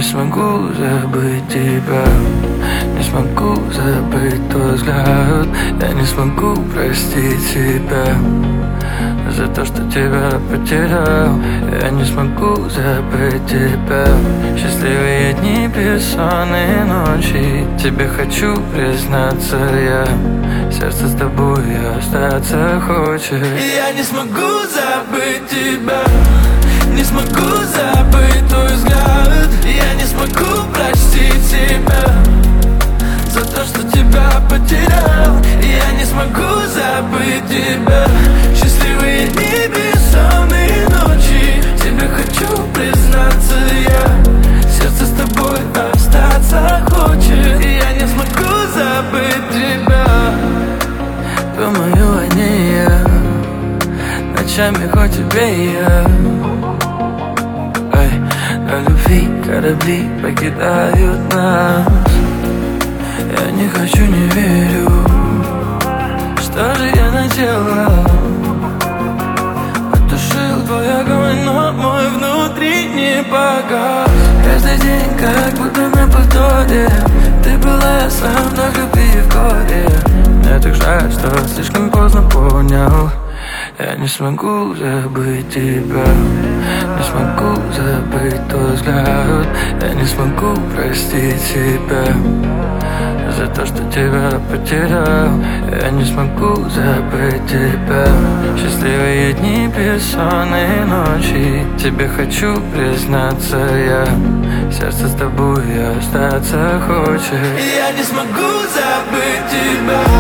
смогу забыть тебя, не смогу забыть твой взгляд. Я не смогу простить себя за то, что тебя потерял. Я не смогу забыть тебя. Счастливые дни, бессонные ночи, тебе хочу признаться я. Сердце с тобой остаться хочет. Я не смогу забыть тебя, не смогу забыть твой взгляд. Я не смогу простить себя за то, что тебя потерял. Я не смогу забыть тебя. Счастливые дни, бессонные ночи, тебе хочу признаться я. Сердце с тобой остаться хочет. Я не смогу забыть тебя. Думаю о ней я, ночами хоть убей я. На любви корабли покидают нас. Я не хочу, не верю. Что же я наделал? Потушил твой огонь, но мой внутренний погас. Каждый день как будто на повторе. Ты была со мной в любви в горе. Мне так жаль, что слишком поздно понял. Я не смогу забыть тебя, не смогу забыть твой взгляд. Я не смогу простить себя за то, что тебя потерял. Я не смогу забыть тебя. Счастливые дни, бессонные ночи, тебе хочу признаться я. Сердце с тобой остаться хочет. Я не смогу забыть тебя.